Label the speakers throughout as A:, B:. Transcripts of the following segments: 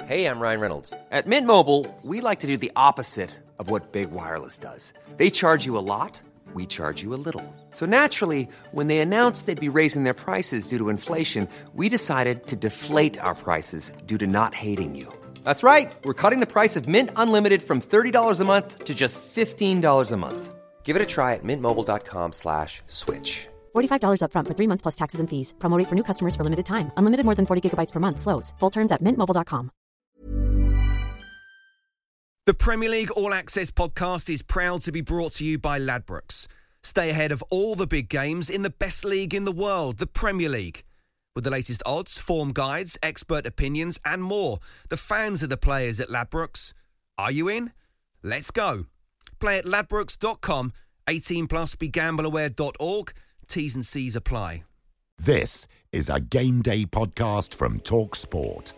A: Hey, I'm Ryan Reynolds. At Mint Mobile, we like to do the opposite of what Big Wireless does. They charge you a lot, we charge you a little. So naturally, when they announced they'd be raising their prices due to inflation, we decided to deflate our prices due to not hating you. That's right. We're cutting the price of Mint Unlimited from $30 a month to just $15 a month. Give it a try at mintmobile.com/switch.
B: $45 up front for 3 months plus taxes and fees. Promo rate for new customers for limited time. Unlimited more than 40 gigabytes per month. Slows full terms at mintmobile.com.
C: The Premier League All Access podcast is proud to be brought to you by Ladbrokes. Stay ahead of all the big games in the best league in the world, the Premier League. With the latest odds, form guides, expert opinions and more. The fans are the players at Ladbrokes. Are you in? Let's go. Play at ladbrokes.com, 18 plus, begambleaware.org. T's and C's apply.
D: This is a Game Day podcast from TalkSport.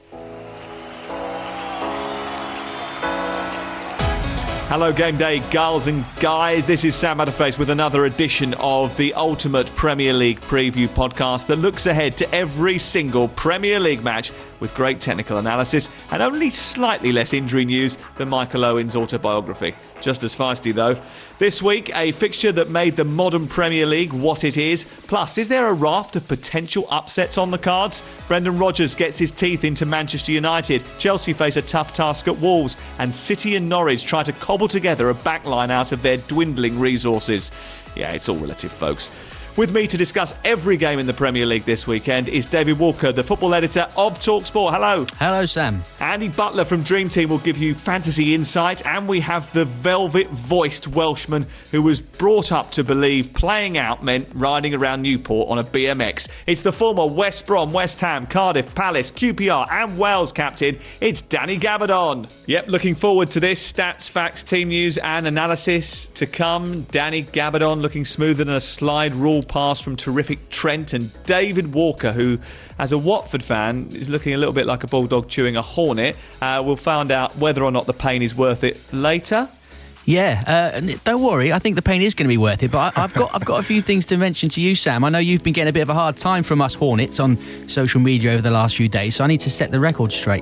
E: Hello Game Day girls and guys, this is Sam Butterface with another edition of the Ultimate Premier League Preview podcast that looks ahead to every single Premier League match with great technical analysis and only slightly less injury news than Michael Owen's autobiography. Just as feisty though. This week, a fixture that made the modern Premier League what it is. Plus, is there a raft of potential upsets on the cards? Brendan Rodgers gets his teeth into Manchester United. Chelsea face a tough task at Wolves. And City and Norwich try to cobble together a backline out of their dwindling resources. Yeah, it's all relative, folks. With me to discuss every game in the Premier League this weekend is David Walker, the football editor of TalkSport. Hello.
F: Hello, Sam.
E: Andy Butler from Dream Team will give you fantasy insight, and we have the velvet-voiced Welshman who was brought up to believe playing out meant riding around Newport on a BMX. It's the former West Brom, West Ham, Cardiff, Palace, QPR and Wales captain. It's Danny Gabbidon. Yep, looking forward to this. Stats, facts, team news and analysis to come. Danny Gabbidon looking smoother than a slide rule pass from terrific Trent, and David Walker, who as a Watford fan is looking a little bit like a bulldog chewing a hornet. We'll find out whether or not the pain is worth it later.
F: Yeah, don't worry. I think the pain is going to be worth it. But I've got a few things to mention to you, Sam. I know you've been getting a bit of a hard time from us Hornets on social media over the last few days, so I need to set the record straight.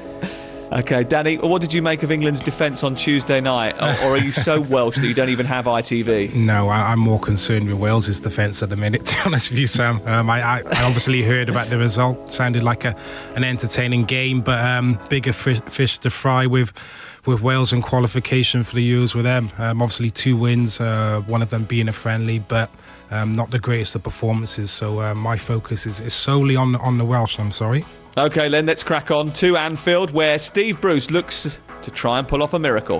E: OK, Danny, what did you make of England's defence on Tuesday night? Or are you so Welsh that you don't even have ITV?
G: No, I'm more concerned with Wales's defence at the minute, to be honest with you, Sam. I obviously heard about the result. Sounded like an entertaining game, but bigger fish to fry with Wales in qualification for the Euros with them. Obviously 2 wins, one of them being a friendly, but not the greatest of performances. So my focus is solely on the Welsh, I'm sorry.
E: OK, then let's crack on to Anfield, where Steve Bruce looks to try and pull off a miracle.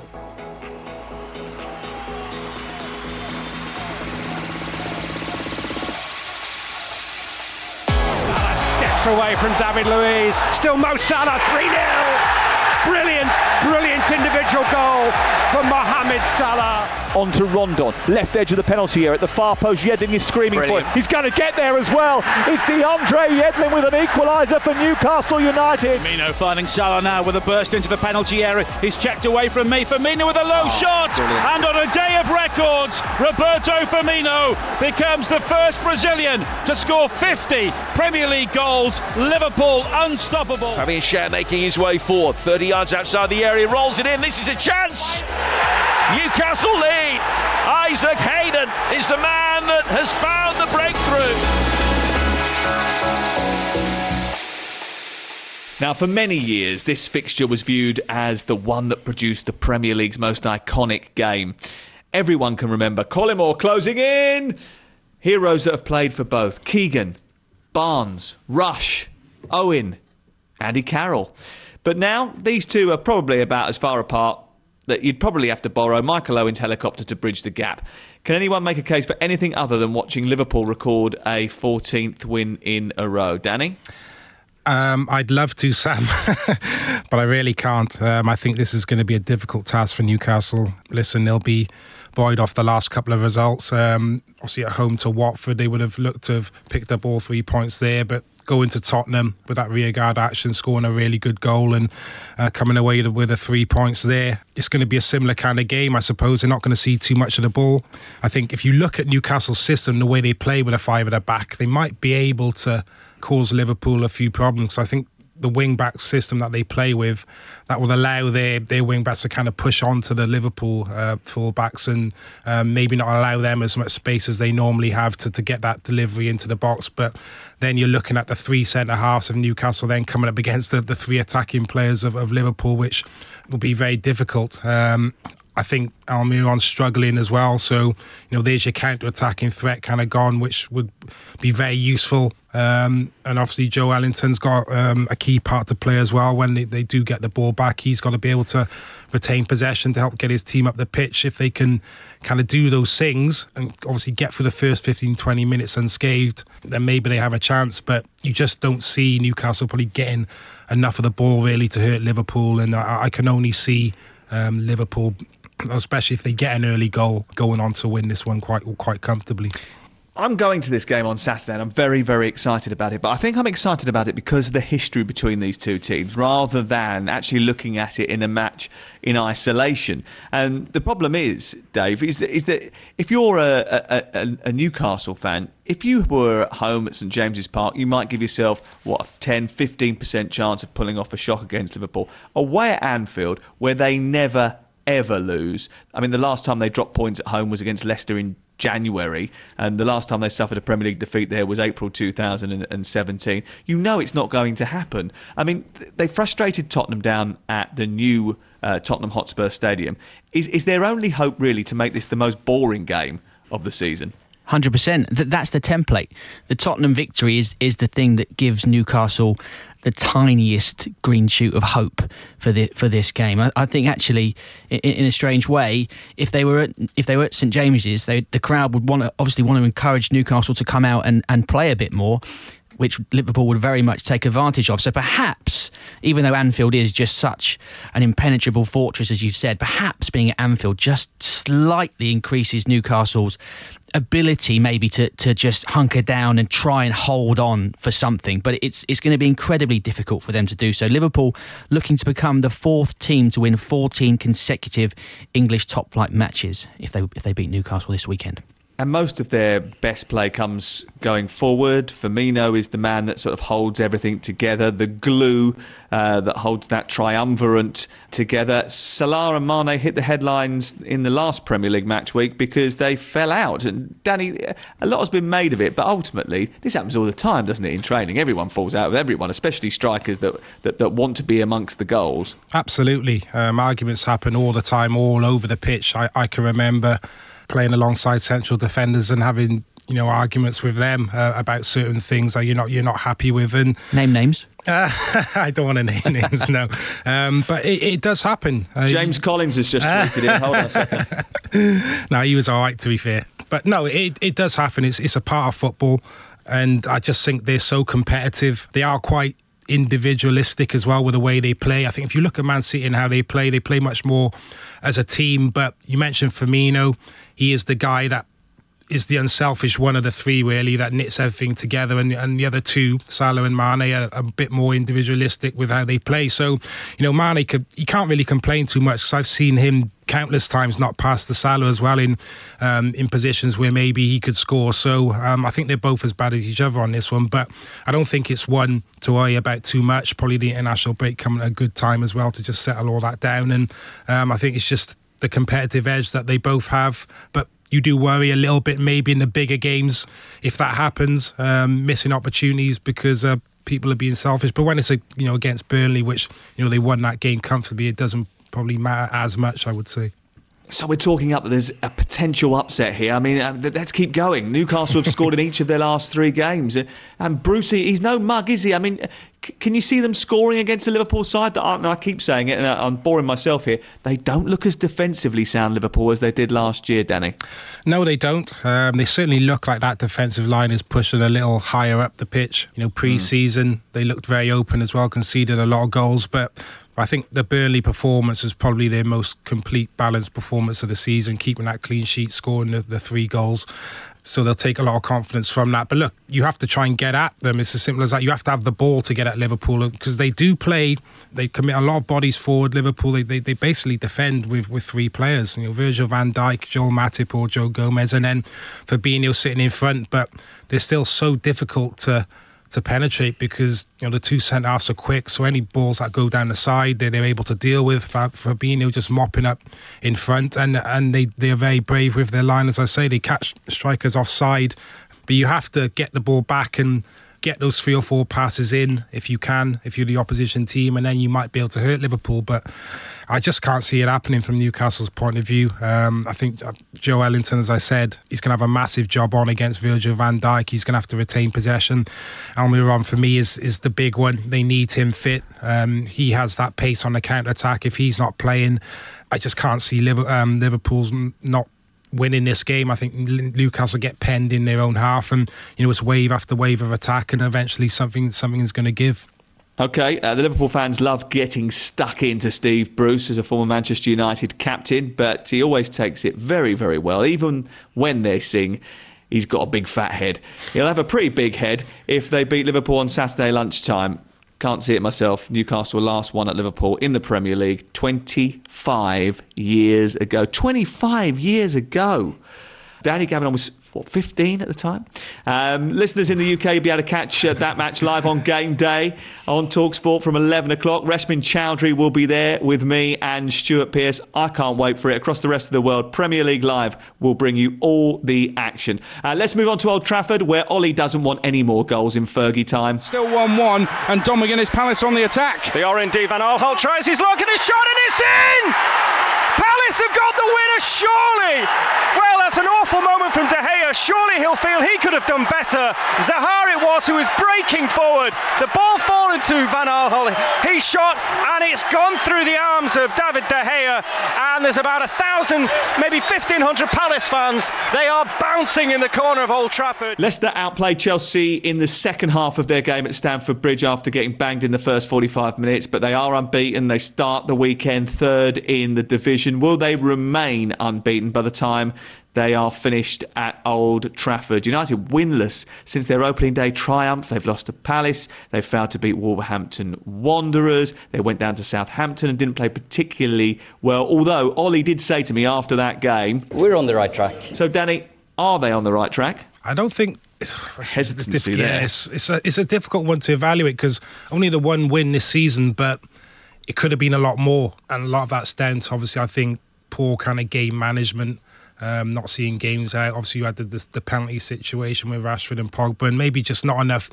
H: Salah steps away from David Luiz. Still Mo Salah, 3-0. Brilliant individual goal from Mohamed Salah.
I: On to Rondon, left edge of the penalty area at the far post. Yedlin is screaming for it. He's going to get there as well. It's DeAndre Yedlin with an equaliser for Newcastle United.
J: Firmino finding Salah now with a burst into the penalty area. He's checked away from me. Firmino with a low shot. Brilliant. And on a day of records, Roberto Firmino becomes the first Brazilian to score 50 Premier League goals. Liverpool unstoppable.
K: Fabian Schär making his way forward, 30 yards outside the area, rolls it in. This is a chance. Newcastle lead. Isaac Hayden is the man that has found the breakthrough.
E: Now, for many years, this fixture was viewed as the one that produced the Premier League's most iconic game. Everyone can remember Collymore closing in. Heroes that have played for both. Keegan, Barnes, Rush, Owen, Andy Carroll. But now, these two are probably about as far apart that you'd probably have to borrow Michael Owen's helicopter to bridge the gap. Can anyone make a case for anything other than watching Liverpool record a 14th win in a row? Danny?
G: I'd love to, Sam, but I really can't. I think this is going to be a difficult task for Newcastle. Listen, they'll be buoyed off the last couple of results. Obviously at home to Watford, they would have looked to have picked up all 3 points there, but going to Tottenham with that rearguard action, scoring a really good goal and coming away with the 3 points there. It's going to be a similar kind of game, I suppose. They're not going to see too much of the ball. I think if you look at Newcastle's system, the way they play with a 5 at the back, they might be able to cause Liverpool a few problems. I think the wing-back system that they play with, that will allow their wing-backs to kind of push onto the Liverpool full-backs and maybe not allow them as much space as they normally have to get that delivery into the box. But then you're looking at the three centre-halves of Newcastle then coming up against the three attacking players of Liverpool, which will be very difficult. I think Almiron's struggling as well, so there's your counter-attacking threat kind of gone, which would be very useful. And obviously Joe Ellington's got a key part to play as well. When they do get the ball back, he's got to be able to retain possession to help get his team up the pitch. If they can kind of do those things and obviously get through the first 15-20 minutes unscathed, then maybe they have a chance. But you just don't see Newcastle probably getting enough of the ball really to hurt Liverpool, and I can only see Liverpool, especially if they get an early goal, going on to win this one quite comfortably.
E: I'm going to this game on Saturday and I'm very, very excited about it. But I think I'm excited about it because of the history between these two teams rather than actually looking at it in a match in isolation. And the problem is, Dave, is that if you're a Newcastle fan, if you were at home at St James's Park, you might give yourself, a 10-15% chance of pulling off a shock against Liverpool. Away at Anfield, where they never, ever lose. I mean, the last time they dropped points at home was against Leicester in January, and the last time they suffered a Premier League defeat there was April 2017. You know it's not going to happen. I mean, they frustrated Tottenham down at the new Tottenham Hotspur Stadium. Is their only hope really to make this the most boring game of the season?
F: 100%. That's the template. The Tottenham victory is the thing that gives Newcastle the tiniest green shoot of hope for this game. I think actually, in a strange way, if they were at St James's, the crowd would obviously want to encourage Newcastle to come out and play a bit more, which Liverpool would very much take advantage of. So perhaps, even though Anfield is just such an impenetrable fortress, as you said, perhaps being at Anfield just slightly increases Newcastle's ability maybe to just hunker down and try and hold on for something. But it's going to be incredibly difficult for them to do so. Liverpool looking to become the fourth team to win 14 consecutive English top-flight matches if they beat Newcastle this weekend.
E: And most of their best play comes going forward. Firmino is the man that sort of holds everything together, the glue that holds that triumvirate together. Salah and Mane hit the headlines in the last Premier League match week because they fell out. And Danny, a lot has been made of it, but ultimately this happens all the time, doesn't it, in training? Everyone falls out with everyone, especially strikers that want to be amongst the goals.
G: Absolutely. Arguments happen all the time, all over the pitch. I can remember playing alongside central defenders and having arguments with them about certain things that you're not happy with. And
F: name names.
G: I don't want to name names, no. But it does happen.
E: James Collins has just tweeted in. Hold on a second.
G: No, he was all right, to be fair. But no, it does happen. It's a part of football, and I just think they're so competitive. They are quite individualistic as well with the way they play. I think if you look at Man City and how they play much more as a team. But you mentioned Firmino. He is the guy that is the unselfish one of the three, really, that knits everything together, and the other two, Salah and Mane, are a bit more individualistic with how they play. So, Mane, you can't really complain too much, because I've seen him countless times not pass the Salah as well in positions where maybe he could score. So I think they're both as bad as each other on this one, but I don't think it's one to worry about too much. Probably the international break coming at a good time as well to just settle all that down, and I think it's just the competitive edge that they both have. But you do worry a little bit maybe in the bigger games if that happens, missing opportunities because people are being selfish. But when it's against Burnley, which they won that game comfortably, it doesn't probably matter as much, I would say.
E: So we're talking up that there's a potential upset here. I mean, let's keep going. Newcastle have scored in each of their last three games. And Brucey, he's no mug, is he? I mean, can you see them scoring against the Liverpool side? That I keep saying it, and I'm boring myself here. They don't look as defensively sound, Liverpool, as they did last year, Danny. No,
G: they don't. They certainly look like that defensive line is pushing a little higher up the pitch. Pre-season, they looked very open as well, conceded a lot of goals, but I think the Burnley performance is probably their most complete, balanced performance of the season, keeping that clean sheet, scoring the 3 goals. So they'll take a lot of confidence from that. But look, you have to try and get at them. It's as simple as that. You have to have the ball to get at Liverpool, because they do play. They commit a lot of bodies forward. Liverpool, they basically defend with 3 players. Virgil van Dijk, Joel Matip or Joe Gomez, and then Fabinho sitting in front. But they're still so difficult to to penetrate because the two centre-halves are quick, so any balls that go down the side they're able to deal with. Fabinho just mopping up in front, and they're very brave with their line. As I say, they catch strikers offside, but you have to get the ball back and get those 3 or 4 passes in if you can, if you're the opposition team, and then you might be able to hurt Liverpool. But I just can't see it happening from Newcastle's point of view. I think Joe Ellington, as I said, he's going to have a massive job on against Virgil van Dijk. He's going to have to retain possession. Almiron, for me, is the big one. They need him fit. He has that pace on the counter-attack. If he's not playing, I just can't see Liverpool's not winning this game. I think Newcastle get penned in their own half, and it's wave after wave of attack, and eventually something is going to give.
E: Okay, the Liverpool fans love getting stuck into Steve Bruce as a former Manchester United captain, but he always takes it very, very well. Even when they sing, he's got a big fat head. He'll have a pretty big head if they beat Liverpool on Saturday lunchtime. Can't see it myself. Newcastle last won at Liverpool in the Premier League 25 years ago. 25 years ago. Danny Gavin was 15 at the time. Listeners in the UK will be able to catch that match live on game day on TalkSport from 11 o'clock. Reshmin Chowdhury will be there with me and Stuart Pearce. I can't wait for it. Across the rest of the world, Premier League Live will bring you all the action. Let's move on to Old Trafford, where Ollie doesn't want any more goals in Fergie time.
H: Still 1-1, and Don McGuinness Palace on the attack.
I: They are indeed. Van Aanholt tries his luck and his shot, and it's in! Palace have got the winner, surely! Well, that's an awful moment from De Gea. Surely he'll feel he could have done better. Zaha it was who was breaking forward. The ball fallen to Van Aanholt. He shot, and it's gone through the arms of David De Gea. And there's about 1,000, maybe 1,500 Palace fans. They are bouncing in the corner of Old Trafford.
E: Leicester outplayed Chelsea in the second half of their game at Stamford Bridge after getting banged in the first 45 minutes, but they are unbeaten. They start the weekend third in the division. Will they remain unbeaten by the time they are finished at Old Trafford? United winless since their opening day triumph. They've lost to Palace. They've failed to beat Wolverhampton Wanderers. They went down to Southampton and didn't play particularly well, although Ollie did say to me after that game,
L: we're on the right track.
E: So Danny, are they on the right track?
G: I don't think...
E: Hesitancy there.
G: It's a difficult one to evaluate because only the one win this season, but it could have been a lot more, and a lot of that stems, obviously, I think, poor kind of game management, not seeing games out. Obviously, you had the penalty situation with Rashford and Pogba, and maybe just not enough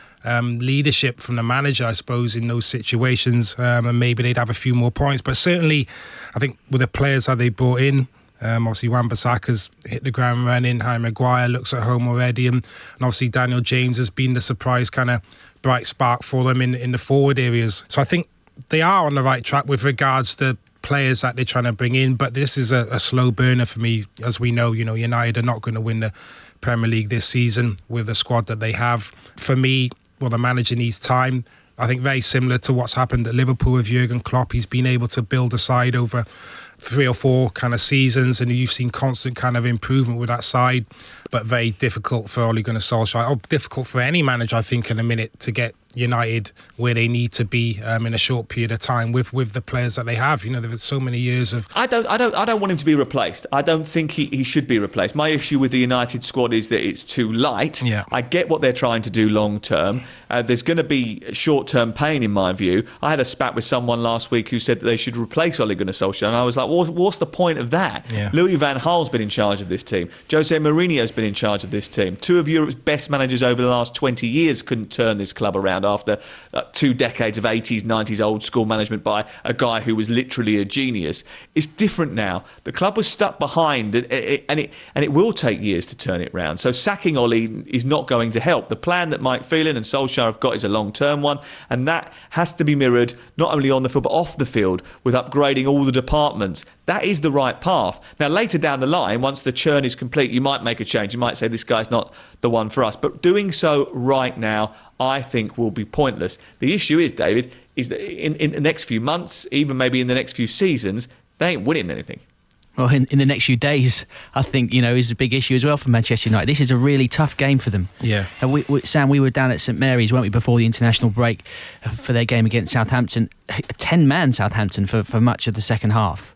G: leadership from the manager, I suppose, in those situations, and maybe they'd have a few more points. But certainly, I think with the players that they brought in, obviously Wan-Bissaka's hit the ground running, Harry Maguire looks at home already, and obviously Daniel James has been the surprise kind of bright spark for them in the forward areas. So I think they are on the right track with regards to players that they're trying to bring in, but this is a slow burner for me. As we know, United are not going to win the Premier League this season with the squad that they have. For me, the manager needs time. I think very similar to what's happened at Liverpool with Jurgen Klopp. He's been able to build a side over 3 or 4 kind of seasons, and you've seen constant kind of improvement with that side, but very difficult for Ole Gunnar Solskjaer. Difficult for any manager, I think, in a minute to get United where they need to be in a short period of time with the players that they have. There's so many years of...
E: I don't want him to be replaced. I don't think he should be replaced. My issue with the United squad is that it's too light.
G: Yeah.
E: I get what they're trying to do long term. There's going to be short term pain in my view. I had a spat with someone last week who said that they should replace Ole Gunnar Solskjaer, and I was like, what's the point of that?
G: Yeah.
E: Louis van Gaal's been in charge of this team. Jose Mourinho's been in charge of this team. 2 of Europe's best managers over the last 20 years couldn't turn this club around after 2 decades of 80s, 90s old school management by a guy who was literally a genius. It's different now. The club was stuck behind, and it will take years to turn it round. So sacking Ole is not going to help. The plan that Mike Phelan and Solskjaer have got is a long-term one, and that has to be mirrored not only on the field but off the field with upgrading all the departments. That is the right path. Now, later down the line, once the churn is complete, you might make a change. You might say, this guy's not the one for us. But doing so right now, I think, will be pointless. The issue is, David, is that in the next few months, even maybe in the next few seasons, they ain't winning anything.
F: Well, in the next few days, I think, is a big issue as well for Manchester United. This is a really tough game for them.
G: Yeah.
F: Sam, we were down at St Mary's, weren't we, before the international break for their game against Southampton. 10-man Southampton for much of the second half.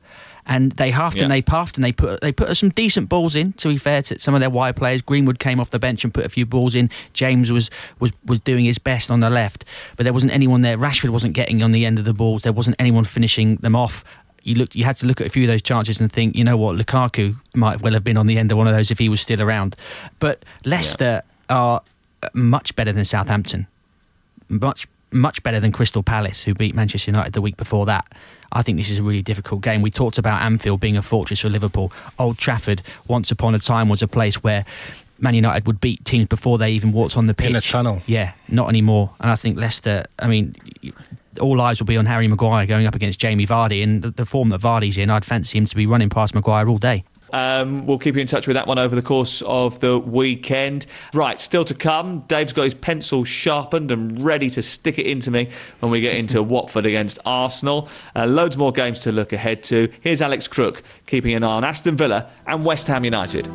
F: and they huffed and they puffed, and they put some decent balls in, to be fair to some of their wide players. Greenwood came off the bench and put a few balls in. James was doing his best on the left, but there wasn't anyone there. Rashford wasn't getting on the end of the balls. There wasn't anyone finishing them off. You had to look at a few of those chances and think, you know what, Lukaku might well have been on the end of one of those if he was still around. But Leicester are much better than Southampton, much better than Crystal Palace, who beat Manchester United the week before that. I think this is a really difficult game. We talked about Anfield being a fortress for Liverpool. Old Trafford, once upon a time, was a place where Man United would beat teams before they even walked on the pitch.
G: In a tunnel.
F: Yeah, not anymore. And I think Leicester, all eyes will be on Harry Maguire going up against Jamie Vardy, and the form that Vardy's in, I'd fancy him to be running past Maguire all day.
E: We'll keep you in touch with that one over the course of the weekend. Right, still to come. Dave's got his pencil sharpened and ready to stick it into me when we get into Watford against Arsenal. Loads more games to look ahead to. Here's Alex Crook keeping an eye on Aston Villa and West Ham United.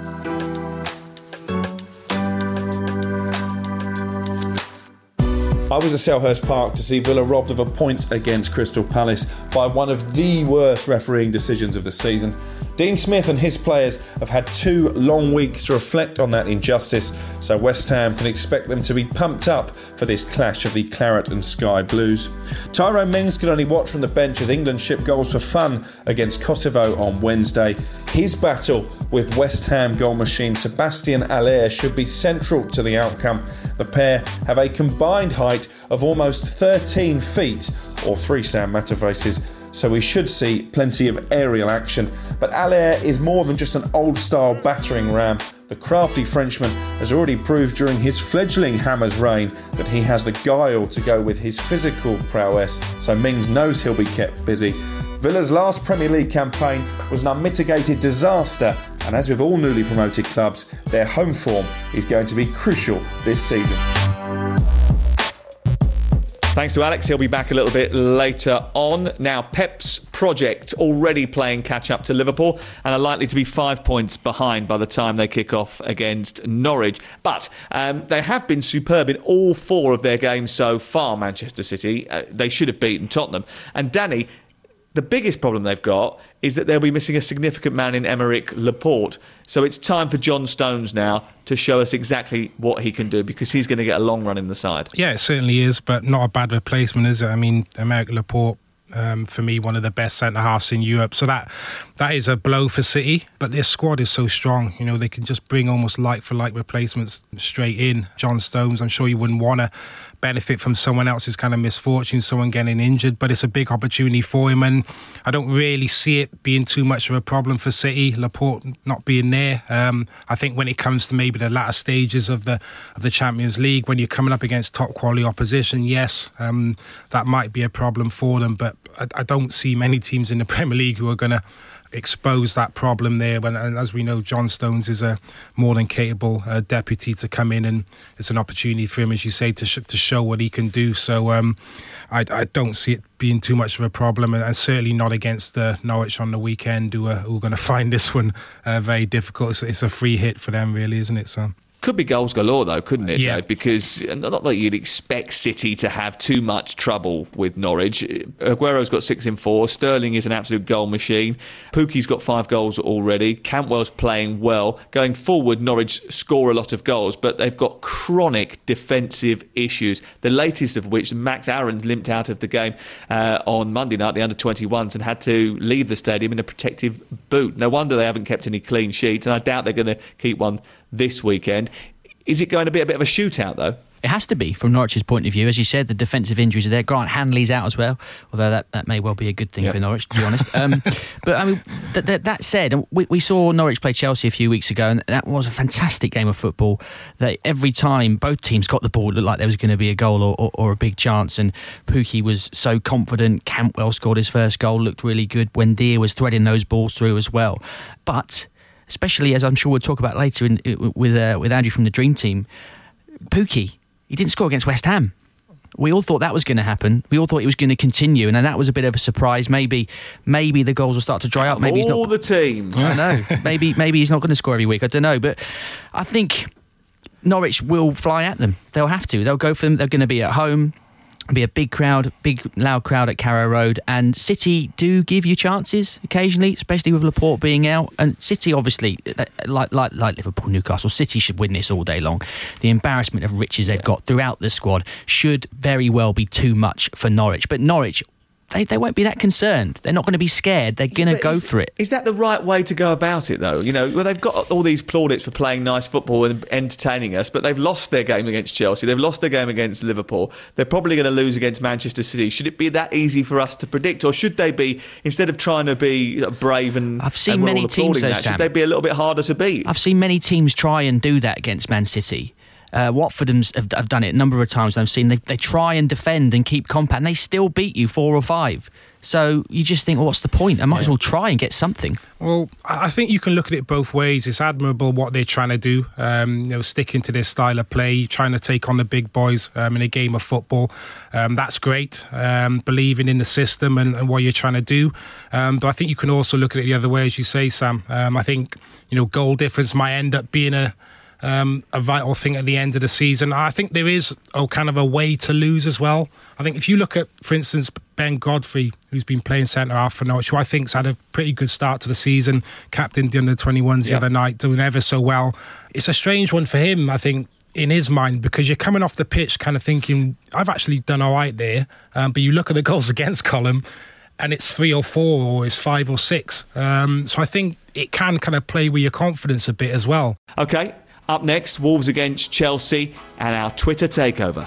L: I was at Selhurst Park to see Villa robbed of a point against Crystal Palace by one of the worst refereeing decisions of the season. Dean Smith and his players have had 2 long weeks to reflect on that injustice, so West Ham can expect them to be pumped up for this clash of the Claret and Sky Blues. Tyrone Mings could only watch from the bench as England shipped goals for fun against Kosovo on Wednesday. His battle with West Ham goal machine Sebastian Haller should be central to the outcome. The pair have a combined height of almost 13 feet, or 3 Sam Matterfaces, so we should see plenty of aerial action. But Haller is more than just an old-style battering ram. The crafty Frenchman has already proved during his fledgling Hammers reign that he has the guile to go with his physical prowess, so Mings knows he'll be kept busy. Villa's last Premier League campaign was an unmitigated disaster, and as with all newly promoted clubs, their home form is going to be crucial this season.
E: Thanks to Alex. He'll be back a little bit later on. Now, Pep's project already playing catch-up to Liverpool and are likely to be 5 points behind by the time they kick off against Norwich. But they have been superb in all 4 of their games so far, Manchester City. They should have beaten Tottenham. And Danny, the biggest problem they've got is that they'll be missing a significant man in Aymeric Laporte. So it's time for John Stones now to show us exactly what he can do, because he's going to get a long run in the side.
G: Yeah, it certainly is, but not a bad replacement, is it? I mean, Aymeric Laporte, for me, one of the best centre-halves in Europe. So that is a blow for City, but their squad is so strong. You know, they can just bring almost like-for-like replacements straight in. John Stones, I'm sure you wouldn't want to benefit from someone else's kind of misfortune, someone getting injured, but it's a big opportunity for him, and I don't really see it being too much of a problem for City, Laporte not being there. I think when it comes to maybe the latter stages of the Champions League, when you're coming up against top quality opposition, yes, that might be a problem for them, but I don't see many teams in the Premier League who are going to expose that problem there. And as we know, John Stones is a more than capable deputy to come in, and it's an opportunity for him, as you say, to show what he can do. So I don't see it being too much of a problem, and certainly not against Norwich on the weekend, who are going to find this one very difficult. It's a free hit for them, really, isn't it? So.
E: Could be goals galore, though, couldn't it?
G: Yeah.
E: Though? Because not that you'd expect City to have too much trouble with Norwich. Aguero's got 6 in 4. Sterling is an absolute goal machine. Pukki's got 5 goals already. Cantwell's playing well. Going forward, Norwich score a lot of goals, but they've got chronic defensive issues. The latest of which, Max Aaron's limped out of the game on Monday night, the under-21s, and had to leave the stadium in a protective boot. No wonder they haven't kept any clean sheets, and I doubt they're going to keep one this weekend. Is it going to be a bit of a shootout, though?
F: It has to be, from Norwich's point of view. As you said, the defensive injuries are there. Grant Hanley's out as well, although that may well be a good thing for Norwich, to be honest. But I mean, that said, we saw Norwich play Chelsea a few weeks ago, and that was a fantastic game of football. That every time both teams got the ball, it looked like there was going to be a goal or a big chance, and Pukki was so confident. Cantwell scored his first goal, looked really good. Buendia was threading those balls through as well. But especially, as I'm sure we'll talk about later with Andrew from the Dream Team, Pukki, he didn't score against West Ham. We all thought that was going to happen. We all thought it was going to continue, and then that was a bit of a surprise. Maybe the goals will start to dry up. Maybe
E: all the teams.
F: I know. Maybe he's not going to score every week. I don't know, but I think Norwich will fly at them. They'll have to. They'll go for them. They're going to be at home. Be a big crowd, big loud crowd at Carrow Road, and City do give you chances occasionally, especially with Laporte being out. And City, obviously, like Liverpool, Newcastle, City should win this all day long. The embarrassment of riches they've got throughout the squad should very well be too much for Norwich. But Norwich, they won't be that concerned. They're not going to be scared. They're going to go for it.
E: Is that the right way to go about it, though? You know, well, they've got all these plaudits for playing nice football and entertaining us, but they've lost their game against Chelsea. They've lost their game against Liverpool. They're probably going to lose against Manchester City. Should it be that easy for us to predict, or should they be, instead of trying to be brave and
F: I've seen many teams,
E: should they be a little bit harder to beat?
F: I've seen many teams try and do that against Man City. Watford have done it a number of times. I've seen they try and defend and keep compact, and they still beat you 4 or 5. So you just think, well, what's the point? I might as well try and get something.
G: Well, I think you can look at it both ways. It's admirable what they're trying to do, sticking to their style of play, trying to take on the big boys in a game of football. That's great, believing in the system and what you're trying to do. But I think you can also look at it the other way, as you say, Sam. I think, goal difference might end up being a vital thing at the end of the season. I think there is kind of a way to lose as well. I think if you look at, for instance, Ben Godfrey, who's been playing centre-half for Norwich, who I think's had a pretty good start to the season, captained the under-21s the other night, doing ever so well. It's a strange one for him, I think, in his mind, because you're coming off the pitch kind of thinking, I've actually done all right there, but you look at the goals against column, and it's 3 or 4 or it's 5 or 6. So I think it can kind of play with your confidence a bit as well.
E: OK. Up next, Wolves against Chelsea and our Twitter takeover.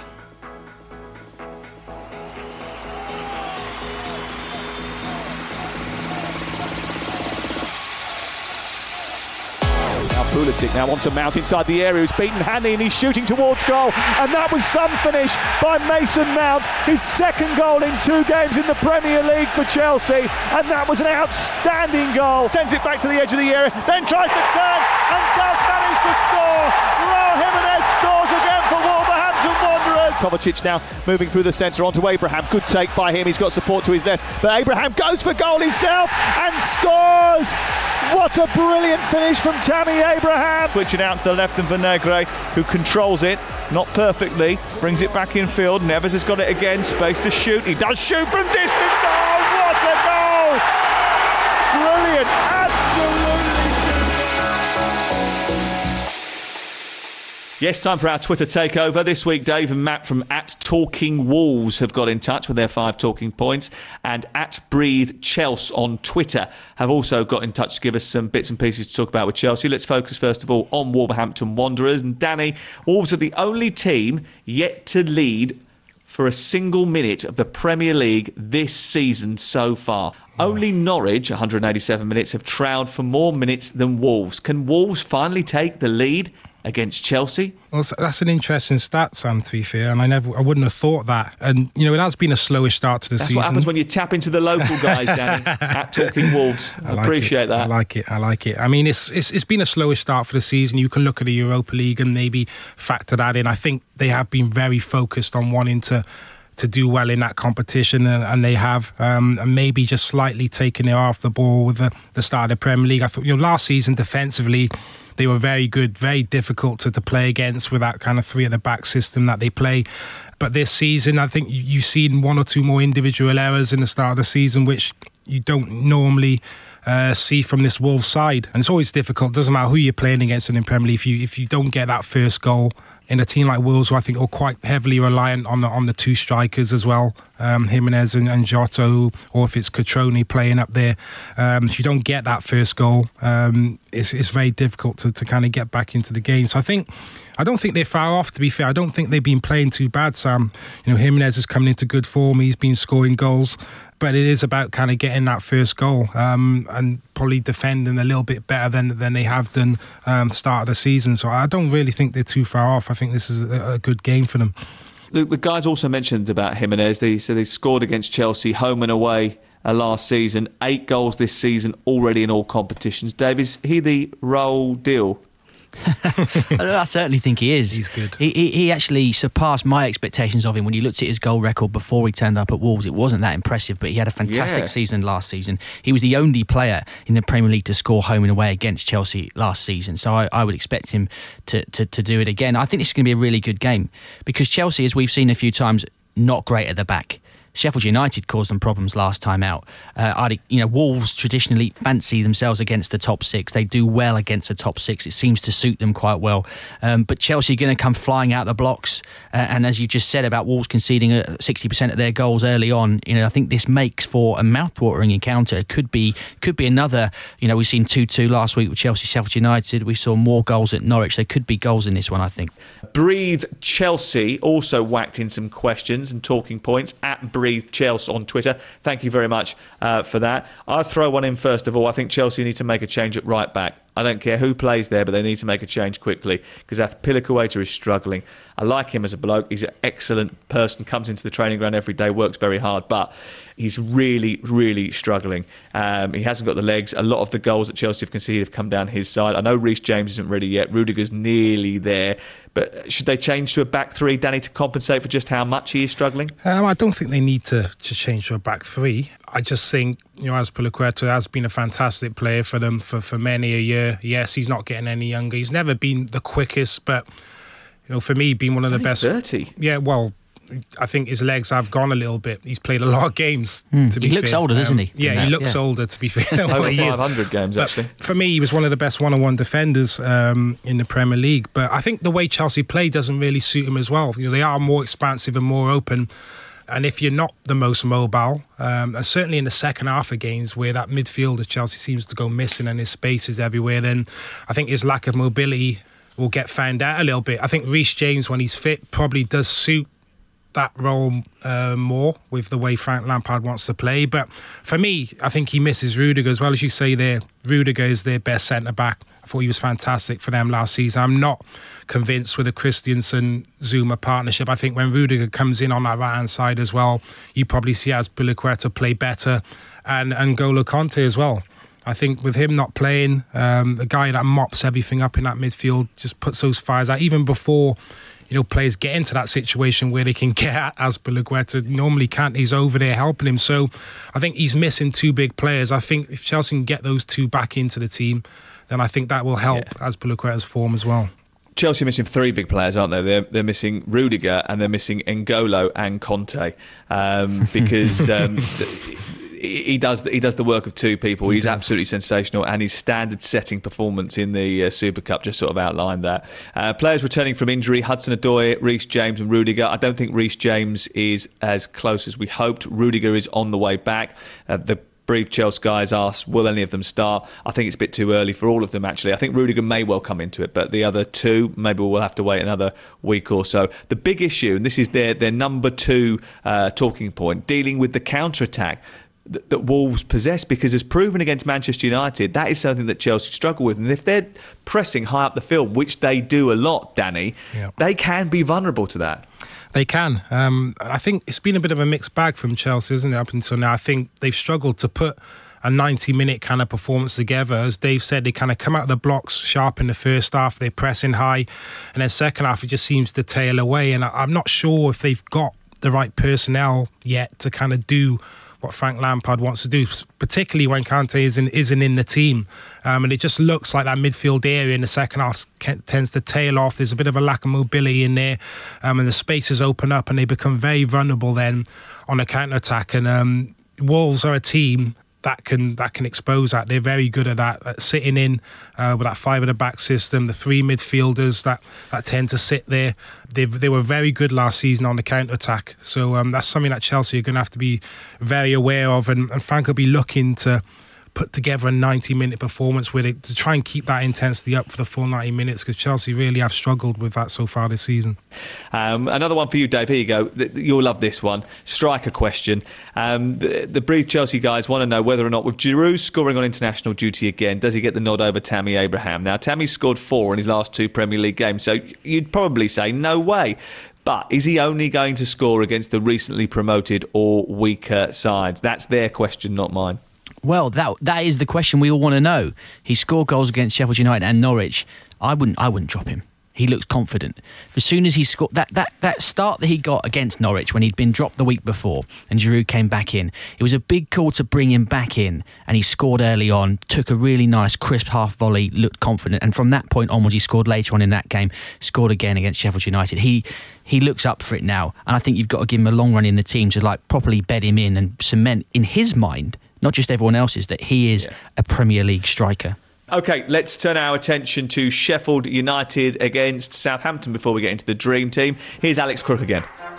J: Pulisic now onto Mount inside the area. He's beaten Hanley and he's shooting towards goal. And that was some finish by Mason Mount. His second goal in 2 games in the Premier League for Chelsea. And that was an outstanding goal. Sends it back to the edge of the area, then tries to turn and does manage to score. Raul Jimenez scores again for Wolverhampton Wanderers. Kovacic now moving through the centre onto Abraham. Good take by him. He's got support to his left. But Abraham goes for goal himself and scores. What a brilliant finish from Tammy Abraham. Switching out to the left of Vinagre, who controls it, not perfectly, brings it back in field. Neves has got it again, space to shoot. He does shoot from distance. Oh, what a goal! Brilliant, absolutely.
E: Yes, time for our Twitter takeover. This week, Dave and Matt from @TalkingWolves have got in touch with their 5 talking points, and @BreatheChelsea on Twitter have also got in touch to give us some bits and pieces to talk about with Chelsea. Let's focus first of all on Wolverhampton Wanderers. And Danny, Wolves are the only team yet to lead for a single minute of the Premier League this season so far. Only Norwich, 187 minutes, have trailed for more minutes than Wolves. Can Wolves finally take the lead against Chelsea?
G: Well, that's an interesting stat, Sam, to be fair, and I wouldn't have thought that. And, it has been a slowish start to the season.
E: That's what happens when you tap into the local guys, Danny, @Talking Wolves. I appreciate that.
G: I like it. I mean, it's been a slowish start for the season. You can look at the Europa League and maybe factor that in. I think they have been very focused on wanting to do well in that competition, and they have, and maybe just slightly taking their eye off the ball with the start of the Premier League. I thought, last season defensively, they were very good, very difficult to play against with that kind of 3 at the back system that they play. But this season, I think you've seen 1 or 2 more individual errors in the start of the season, which you don't normally see from this Wolves side. And it's always difficult. It doesn't matter who you're playing against in the Premier League. If you don't get that first goal in a team like Wolves, who I think are quite heavily reliant on the 2 strikers as well, Jimenez and Jota, or if it's Catroni playing up there, if you don't get that first goal, it's very difficult to kind of get back into the game. So I don't think they're far off, to be fair. I don't think they've been playing too bad, Sam. Jimenez is coming into good form. He's been scoring goals. But it is about kind of getting that first goal and probably defending a little bit better than they have done start of the season. So I don't really think they're too far off. I think this is a good game for them.
E: The guys also mentioned about Jimenez. They said they scored against Chelsea home and away last season. 8 goals this season already in all competitions. Dave, is he the Raul deal?
F: I certainly think he is.
G: He's good.
F: He actually surpassed my expectations of him. When you looked at his goal record before he turned up at Wolves, it wasn't that impressive, but he had a fantastic season last season. He was the only player in the Premier League to score home and away against Chelsea last season, so I would expect him to do it again. I think this is going to be a really good game because Chelsea, as we've seen a few times, not great at the back. Sheffield United caused them problems last time out. Wolves traditionally fancy themselves against the top six. They do well against the top six. It seems to suit them quite well. But Chelsea are going to come flying out the blocks. And as you just said about Wolves conceding 60% of their goals early on, I think this makes for a mouth-watering encounter. It could be another. We've seen 2-2 last week with Chelsea, Sheffield United. We saw more goals at Norwich. There could be goals in this one, I think.
E: Breathe Chelsea also whacked in some questions and talking points at Breathe Chelsea on Twitter. Thank you very much for that. I'll throw one in first of all. I think Chelsea need to make a change at right back. I don't care who plays there, but they need to make a change quickly because Azpilicueta is struggling. I like him as a bloke. He's an excellent person, comes into the training ground every day, works very hard, but he's really, really struggling. He hasn't got the legs. A lot of the goals that Chelsea have conceded have come down his side. I know Reece James isn't ready yet. Rudiger's nearly there. But should they change to a back three, Danny, to compensate for just how much he is struggling?
G: I don't think they need to change to a back three. I just think, Azpilicueta has been a fantastic player for them for many a year. Yes, he's not getting any younger. He's never been the quickest, but, for me, being one of the best.
E: 30.
G: Yeah, well, I think his legs have gone a little bit. He's played a lot of games, to be fair.
F: He looks older, doesn't he?
G: Yeah, he looks older, to be fair.
E: Over 500 games, actually.
G: But for me, he was one of the best one-on-one defenders in the Premier League. But I think the way Chelsea play doesn't really suit him as well. They are more expansive and more open. And if you're not the most mobile, and certainly in the second half of games where that midfield of Chelsea seems to go missing and his space is everywhere, then I think his lack of mobility will get found out a little bit. I think Reece James, when he's fit, probably does suit that role more with the way Frank Lampard wants to play. But for me, I think he misses Rudiger as well. As you say there, Rudiger is their best centre-back. I thought he was fantastic for them last season. I'm not convinced with the Christensen-Zuma partnership. I think when Rudiger comes in on that right-hand side as well, you probably see Azpilicueta play better and N'Golo Kanté as well. I think with him not playing, the guy that mops everything up in that midfield just puts those fires out. Even before players get into that situation where they can get at Azpilicueta, normally Kante's over there helping him. So I think he's missing two big players. I think if Chelsea can get those two back into the team, then I think that will help Azpilicueta's form as well.
E: Chelsea are missing three big players, aren't they? They're missing Rudiger and they're missing N'Golo and Conte because he does the work of two people. He's absolutely sensational, and his standard-setting performance in the Super Cup just sort of outlined that. Players returning from injury: Hudson-Odoi, Reece James, and Rudiger. I don't think Reece James is as close as we hoped. Rudiger is on the way back. The Breathe Chelsea guys asked, will any of them start? I think it's a bit too early for all of them, actually. I think Rudiger may well come into it, but the other two, maybe we'll have to wait another week or so. The big issue, and this is their number two talking point, dealing with the counter-attack that Wolves possess, because as proven against Manchester United, that is something that Chelsea struggle with. And if they're pressing high up the field, which they do a lot, Danny, they can be vulnerable to that.
G: They can. I think it's been a bit of a mixed bag from Chelsea, isn't it, up until now? I think they've struggled to put a 90-minute kind of performance together. As Dave said, they kind of come out of the blocks sharp in the first half, they're pressing high, and then second half it just seems to tail away. And I'm not sure if they've got the right personnel yet to kind of do what Frank Lampard wants to do, particularly when Kanté isn't in the team. And it just looks like that midfield area in the second half tends to tail off. There's a bit of a lack of mobility in there, and the spaces open up and they become very vulnerable then on a counter-attack. And Wolves are a team that can expose that. They're very good at that, at sitting in with that five at the back system, the three midfielders that tend to sit there. They were very good last season on the counter-attack. So that's something that Chelsea are going to have to be very aware of, and Frank will be looking to put together a 90-minute performance with it to try and keep that intensity up for the full 90 minutes, because Chelsea really have struggled with that so far this season.
E: Another one for you, Dave. Here you go. You'll love this one. Striker question. The Breathe Chelsea guys want to know whether or not, with Giroud scoring on international duty again, does he get the nod over Tammy Abraham? Now, Tammy's scored 4 in his last 2 Premier League games, so you'd probably say no way. But is he only going to score against the recently promoted or weaker sides? That's their question, not mine.
F: Well, that is the question we all want to know. He scored goals against Sheffield United and Norwich. I wouldn't drop him. he looks confident. As soon as he scored that start that he got against Norwich when he'd been dropped the week before and Giroud came back in, it was a big call to bring him back in, and he scored early on, took a really nice crisp half volley, looked confident, and from that point onwards he scored later on in that game, scored again against Sheffield United. He looks up for it now, and I think you've got to give him a long run in the team to like properly bed him in and cement in his mind, not just everyone else's, that he is a Premier League striker.
E: OK, let's turn our attention to Sheffield United against Southampton before we get into the Dream Team. Here's Alex Crook again.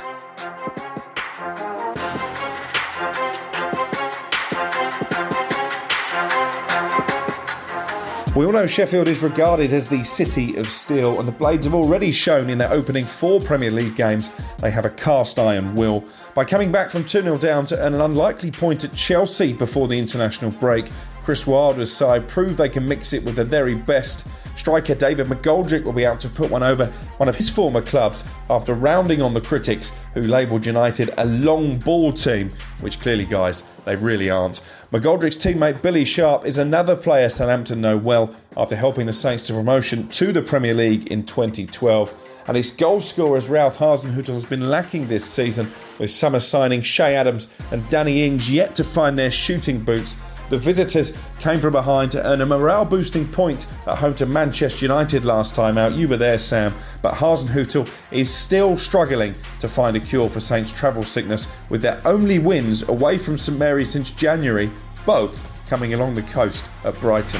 L: We all know Sheffield is regarded as the city of steel, and the Blades have already shown in their opening 4 Premier League games they have a cast iron will. By coming back from 2-0 down to earn an unlikely point at Chelsea before the international break, Chris Wilder's side proved they can mix it with the very best. Striker David McGoldrick will be out to put one over one of his former clubs after rounding on the critics who labelled United a long ball team, which clearly, guys, they really aren't. McGoldrick's teammate Billy Sharp is another player Southampton know well after helping the Saints to promotion to the Premier League in 2012. And its goal scorers Ralph Hasenhüttl has been lacking this season, with summer signing Shay Adams and Danny Ings yet to find their shooting boots. The visitors came from behind to earn a morale-boosting point at home to Manchester United last time out. You were there, Sam. But Hasenhüttl is still struggling to find a cure for Saints' travel sickness, with their only wins away from St Mary's since January, both coming along the coast at Brighton.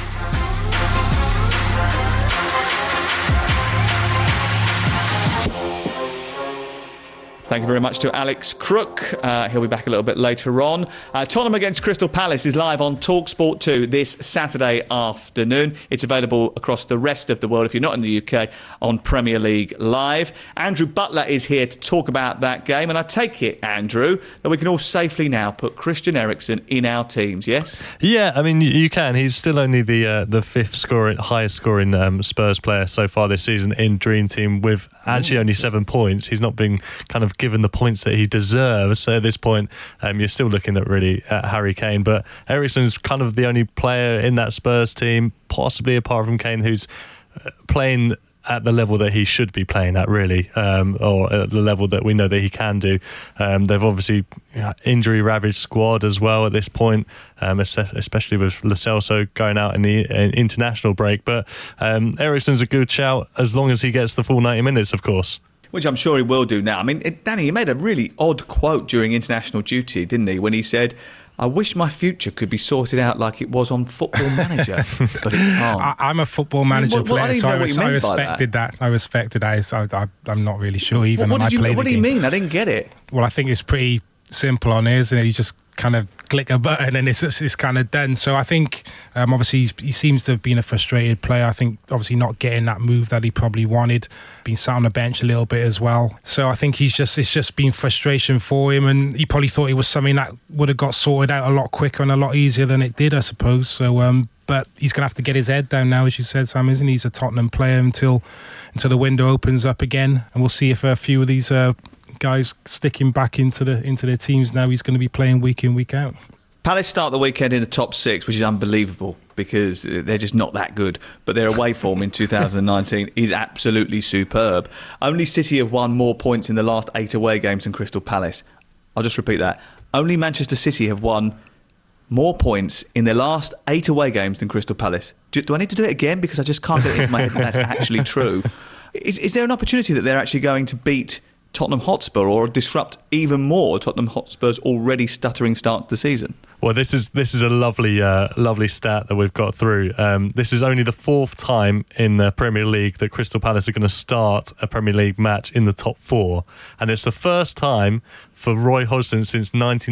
E: Thank you very much to Alex Crook. He'll be back a little bit later on. Tottenham against Crystal Palace is live on TalkSport 2 this Saturday afternoon. It's available across the rest of the world, if you're not in the UK, on Premier League Live. Andrew Butler is here to talk about that game, and I take it, Andrew, that we can all safely now put Christian Eriksen in our teams, yes?
M: Yeah, I mean, you can. He's still only the highest scoring Spurs player so far this season in Dream Team, with actually only 7 points. He's not been kind of given the points that he deserves. So at this point, you're still looking at Harry Kane. But Eriksen's kind of the only player in that Spurs team, possibly apart from Kane, who's playing at the level that he should be playing at, really, or at the level that we know that he can do. They've obviously injury-ravaged squad as well at this point, especially with Lo Celso going out in the international break. But Eriksen's a good shout as long as he gets the full 90 minutes, of course.
E: Which I'm sure he will do now. I mean, Danny, he made a really odd quote during international duty, didn't he? When he said, "I wish my future could be sorted out like it was on Football Manager, but it can't."
G: I'm a Football Manager player, so I respected that. I respected that. I'm not really sure even.
E: What do you mean? I didn't get it.
G: Well, I think it's pretty simple on here, isn't it? You just kind of click a button and it's kind of done. So I think obviously he seems to have been a frustrated player. I think obviously not getting that move that he probably wanted, been sat on the bench a little bit as well. So I think it's just been frustration for him, and he probably thought it was something that would have got sorted out a lot quicker and a lot easier than it did, I suppose. So but he's going to have to get his head down now, as you said, Sam, isn't he? He's a Tottenham player until the window opens up again, and we'll see if a few of these guys sticking back into their teams now. He's going to be playing week in, week out.
E: Palace start the weekend in the top 6, which is unbelievable because they're just not that good. But their away form in 2019 is absolutely superb. Only City have won more points in the last 8 away games than Crystal Palace. I'll just repeat that. Only Manchester City have won more points in their last 8 away games than Crystal Palace. Do I need to do it again? Because I just can't get it into my head that that's actually true. Is there an opportunity that they're actually going to beat Tottenham Hotspur or disrupt even more Tottenham Hotspur's already stuttering start to the season?
M: Well, this is a lovely stat that we've got through. This is only the 4th time in the Premier League that Crystal Palace are going to start a Premier League match in the top 4, and it's the first time for Roy Hodgson since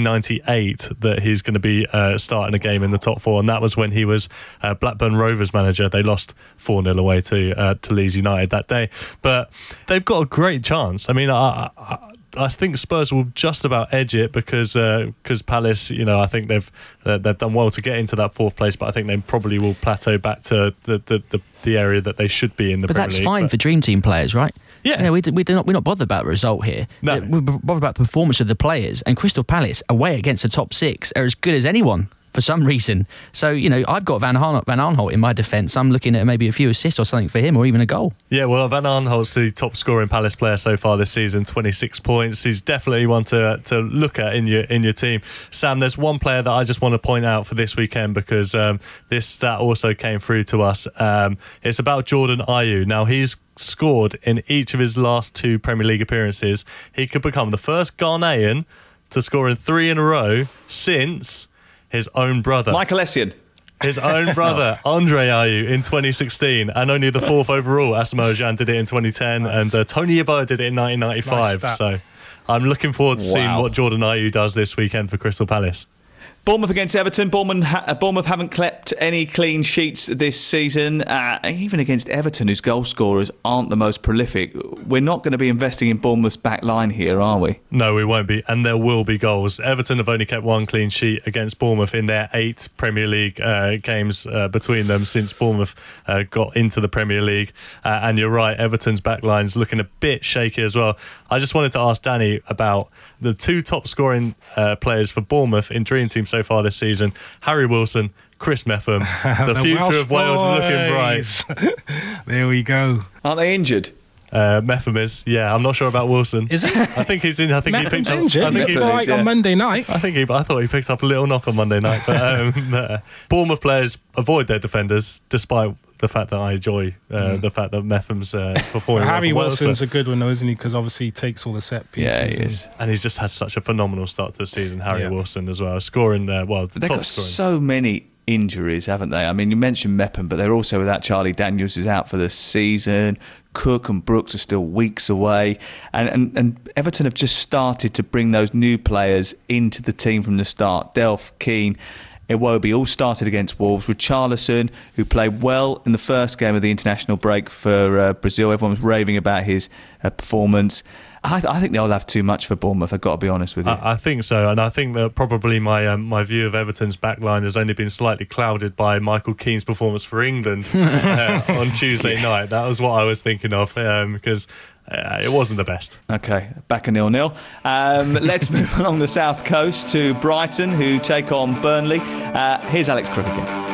M: 1998 that he's going to be starting a game in the top 4, and that was when he was Blackburn Rovers manager. They lost 4-0 away to Leeds United that day, but they've got a great chance. I mean, I think Spurs will just about edge it because Palace, I think they've done well to get into that 4th place, but I think they probably will plateau back to the area that they should be in the Premier League. But
F: that's fine for Dream Team players, right?
M: Yeah,
F: we're not bothered about the result here.
M: No.
F: We're bothered about the performance of the players, and Crystal Palace away against the top 6 are as good as anyone for some reason. So, I've got Van Aanholt in my defence. I'm looking at maybe a few assists or something for him, or even a goal.
M: Yeah, well, Van Aanholt's the top scoring Palace player so far this season, 26 points. He's definitely one to look at in your team. Sam, there's one player that I just want to point out for this weekend because this stat also came through to us. It's about Jordan Ayew. Now, he's scored in each of his last 2 Premier League appearances. He could become the first Ghanaian to score in 3 in a row since his own brother.
E: Michael Essien.
M: His own brother, Andre Ayew, in 2016, and only the 4th overall. Asamoah Gyan did it in 2010, and Tony Yeboah did it in 1995.
G: Nice.
M: So I'm looking forward to seeing what Jordan Ayew does this weekend for Crystal Palace.
E: Bournemouth against Everton. Bournemouth haven't kept any clean sheets this season. Even against Everton, whose goal scorers aren't the most prolific. We're not going to be investing in Bournemouth's back line here, are we?
M: No, we won't be. And there will be goals. Everton have only kept 1 clean sheet against Bournemouth in their 8 Premier League games between them since Bournemouth got into the Premier League. And you're right, Everton's back line's looking a bit shaky as well. I just wanted to ask Danny about the 2 top scoring players for Bournemouth in Dream Team so far this season. Harry Wilson, Chris Metham. The future of Wales is looking bright.
G: There we go.
E: Aren't they injured?
M: Metham is, yeah. I'm not not sure about Wilson.
G: Is he?
M: I think he's in. I think he picked up.
G: Injured.
M: I think
G: he looked on Monday night.
M: I thought he picked up a little knock on Monday night. But Bournemouth players avoid their defenders, despite the fact that I enjoy the fact that Metham's performing.
G: Harry
M: well
G: Wilson's a good one, though, isn't he? Because obviously he takes all the set pieces.
E: Yeah, he is.
M: And he's just had such a phenomenal start to the season, Harry Wilson, as well. Scoring, they've
E: got so many injuries, haven't they? I mean, you mentioned Mepham, but they're also without Charlie Daniels, who's out for the season. Cook and Brooks are still weeks away. And Everton have just started to bring those new players into the team from the start. Delph, Keane, Iwobi all started against Wolves. Richarlison, who played well in the first game of the international break for Brazil. Everyone was raving about his performance. I think they'll have too much for Bournemouth, I've got to be honest with you.
M: I think so, and I think that probably my view of Everton's backline has only been slightly clouded by Michael Keane's performance for England on Tuesday night. That was what I was thinking of, because it wasn't the best.
E: OK, back a 0-0. Let's move along the south coast to Brighton, who take on Burnley. Here's Alex Crook again.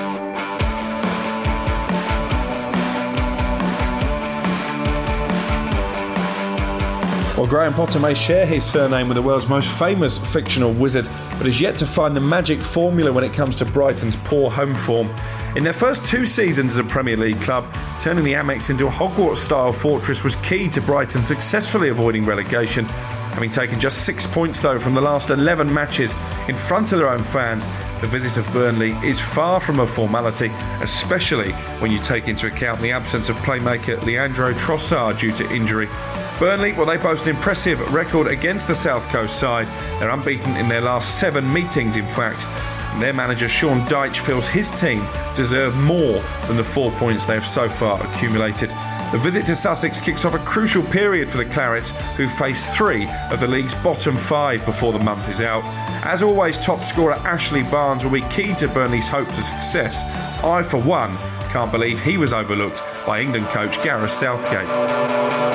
L: Well, Graham Potter may share his surname with the world's most famous fictional wizard, but has yet to find the magic formula when it comes to Brighton's poor home form. In their first 2 seasons as a Premier League club, turning the Amex into a Hogwarts-style fortress was key to Brighton successfully avoiding relegation. Having taken just 6 points, though, from the last 11 matches in front of their own fans, the visit of Burnley is far from a formality, especially when you take into account the absence of playmaker Leandro Trossard due to injury. Burnley, well, they boast an impressive record against the South Coast side. They're unbeaten in their last 7 meetings, in fact. And their manager, Sean Dyche, feels his team deserve more than the 4 points they have so far accumulated. The visit to Sussex kicks off a crucial period for the Clarets, who face 3 of the league's bottom 5 before the month is out. As always, top scorer Ashley Barnes will be key to Burnley's hopes of success. I, for one, can't believe he was overlooked by England coach Gareth Southgate.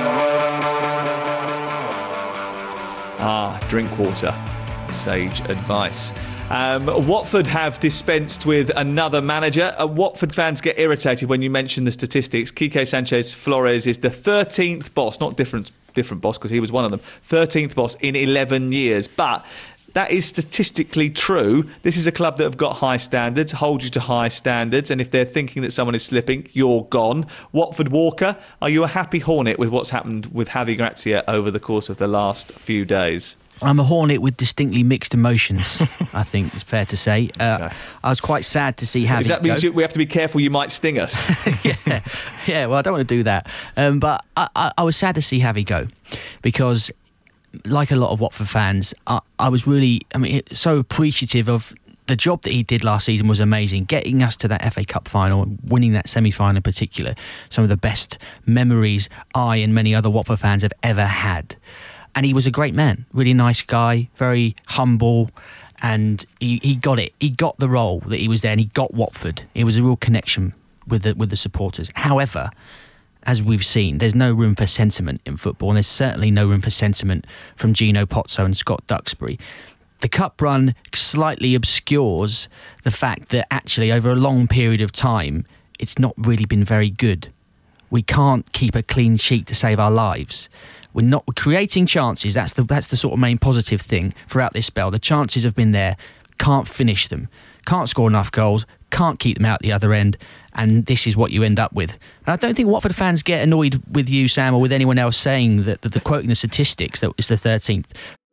E: Drink water. Sage advice. Watford have dispensed with another manager. Watford fans get irritated when you mention the statistics. Quique Sanchez Flores is the 13th boss, not different boss because he was one of them, 13th boss in 11 years. But that is statistically true. This is a club that have got high standards, hold you to high standards, and if they're thinking that someone is slipping, you're gone. Watford Walker, are you a happy hornet with what's happened with Javi Gracia over the course of the last few days?
F: I'm a hornet with distinctly mixed emotions, I think it's fair to say.
E: Okay.
F: I was quite sad to see Javi
E: Does that mean we have to be careful you might sting us?
F: Yeah, well, I don't want to do that. But I was sad to see Javi go because, like a lot of Watford fans, I was really, so appreciative of the job that he did last season. Was amazing, getting us to that FA Cup final, winning that semi-final in particular. Some of the best memories I and many other Watford fans have ever had. And he was a great man, really nice guy, very humble, and he got it. He got the role that he was there, and he got Watford. It was a real connection with the supporters. However, as we've seen, there's no room for sentiment in football, and there's certainly no room for sentiment from Gino Pozzo and Scott Duxbury. The cup run slightly obscures the fact that actually over a long period of time, it's not really been very good. We can't keep a clean sheet to save our lives. We're not creating chances. That's the sort of main positive thing throughout this spell. The chances have been there. Can't finish them. Can't score enough goals. Can't keep them out the other end. And this is what you end up with. And I don't think Watford fans get annoyed with you, Sam, or with anyone else saying that the quoting the statistics that it's the 13th.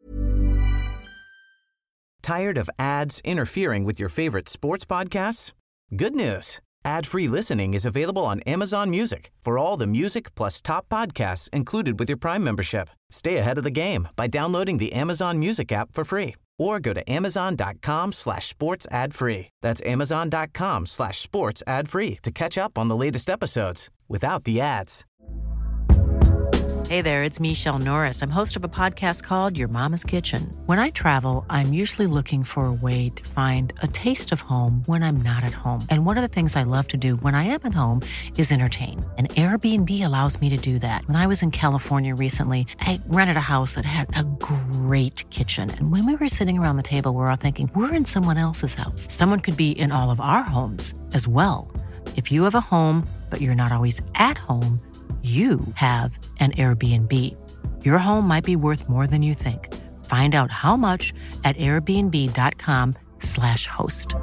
N: Tired of ads interfering with your favorite sports podcasts? Good news. Ad-free listening is available on Amazon Music for all the music plus top podcasts included with your Prime membership. Stay ahead of the game by downloading the Amazon Music app for free or go to amazon.com/sports ad free. That's amazon.com/sports ad free to catch up on the latest episodes without the ads.
O: Hey there, it's Michelle Norris. I'm host of a podcast called Your Mama's Kitchen. When I travel, I'm usually looking for a way to find a taste of home when I'm not at home. And one of the things I love to do when I am at home is entertain. And Airbnb allows me to do that. When I was in California recently, I rented a house that had a great kitchen. And when we were sitting around the table, we're all thinking, we're in someone else's house. Someone could be in all of our homes as well. If you have a home, but you're not always at home, you have an Airbnb. Your home might be worth more than you think. Find out how much at airbnb.com/host.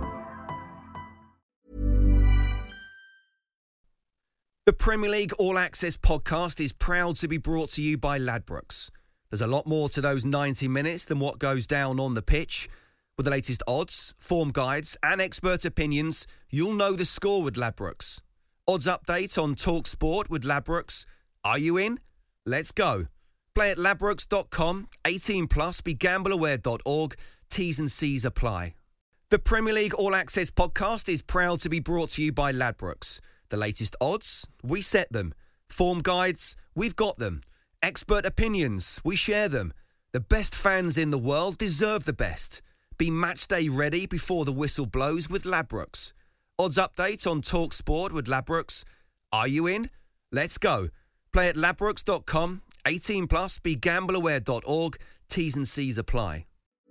C: The Premier League All Access podcast is proud to be brought to you by Ladbrokes. There's a lot more to those 90 minutes than what goes down on the pitch. With the latest odds, form guides and expert opinions, you'll know the score with Ladbrokes. Odds update on TalkSport with Ladbrokes. Are you in? Let's go. Play at ladbrokes.com. 18 plus. BeGambleAware.org. T's and C's apply. The Premier League All Access podcast is proud to be brought to you by Ladbrokes. The latest odds, we set them. Form guides, we've got them. Expert opinions, we share them. The best fans in the world deserve the best. Be match day ready before the whistle blows with Ladbrokes. Odds update on TalkSport with Ladbrokes. Are you in? Let's go. Play at ladbrokes.com. 18 plus. BeGambleAware.org. T's and C's apply.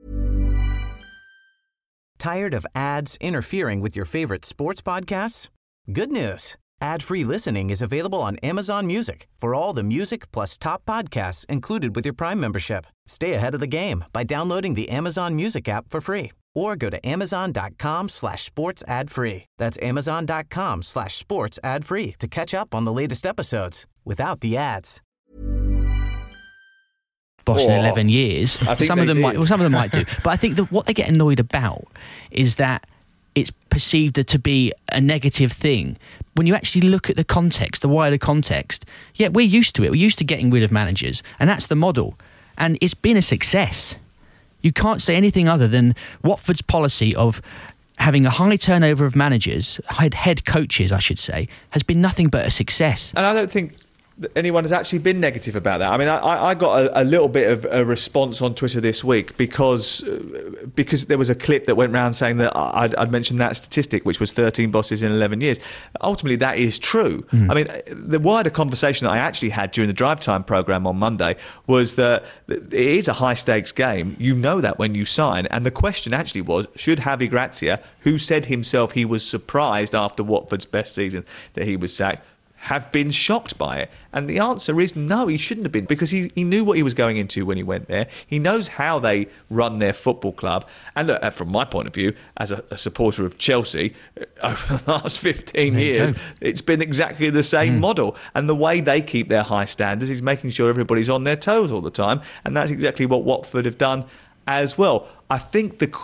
N: Tired of ads interfering with your favorite sports podcasts? Good news. Ad-free listening is available on Amazon Music for all the music plus top podcasts included with your Prime membership. Stay ahead of the game by downloading the Amazon Music app for free or go to amazon.com/sports ad free. That's amazon.com/sports ad free to catch up on the latest episodes without the ads.
F: Boss in 11 years. Some of them might do. But I think that what they get annoyed about is that it's perceived to be a negative thing. When you actually look at the context, the wider context, yeah, we're used to it. We're used to getting rid of managers, and that's the model. And it's been a success. You can't say anything other than Watford's policy of having a high turnover of managers, head coaches, I should say, has been nothing but a success.
E: And I don't think anyone has actually been negative about that. I mean, I got a little bit of a response on Twitter this week because there was a clip that went around saying that I'd mentioned that statistic, which was 13 bosses in 11 years. Ultimately, that is true. I mean, the wider conversation that I actually had during the Drive Time programme on Monday was that it is a high-stakes game. You know that when you sign. And the question actually was, should Javi Gracia, who said himself he was surprised after Watford's best season that he was sacked, have been shocked by it? And the answer is no, he shouldn't have been, because he knew what he was going into when he went there. He knows how they run their football club. And look, from my point of view, as a supporter of Chelsea, over the last 15 years, it's been exactly the same model. And the way they keep their high standards is making sure everybody's on their toes all the time. And that's exactly what Watford have done as well. I think the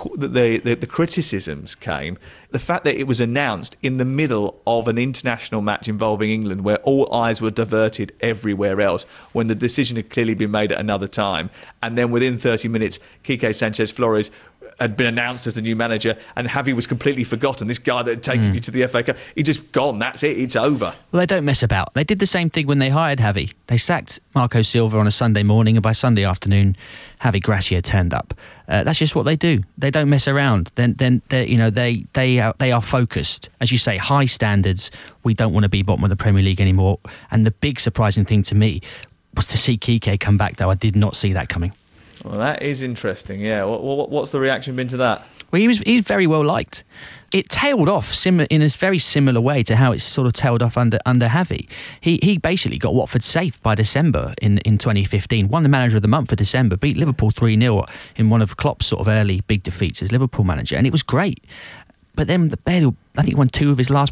E: criticisms came, the fact that it was announced in the middle of an international match involving England where all eyes were diverted everywhere else, when the decision had clearly been made at another time. And then within 30 minutes, Quique Sanchez-Flores had been announced as the new manager, and Javi was completely forgotten. This guy that had taken you to the FA Cup, he just gone. That's it. It's over.
F: Well, they don't mess about. They did the same thing when they hired Javi. They sacked Marco Silva on a Sunday morning, and by Sunday afternoon, Javi Gracia turned up. That's just what they do. They don't mess around. Then they are focused. As you say, high standards. We don't want to be bottom of the Premier League anymore. And the big surprising thing to me was to see Quique come back, though. I did not see that coming.
E: Well, that is interesting, yeah. What's the reaction been to that?
F: Well, he's very well liked. It tailed off in a very similar way to how it's sort of tailed off under Javi. He basically got Watford safe by December in 2015, won the Manager of the Month for December, beat Liverpool 3-0 in one of Klopp's sort of early big defeats as Liverpool manager, and it was great. But then I think he won two of his last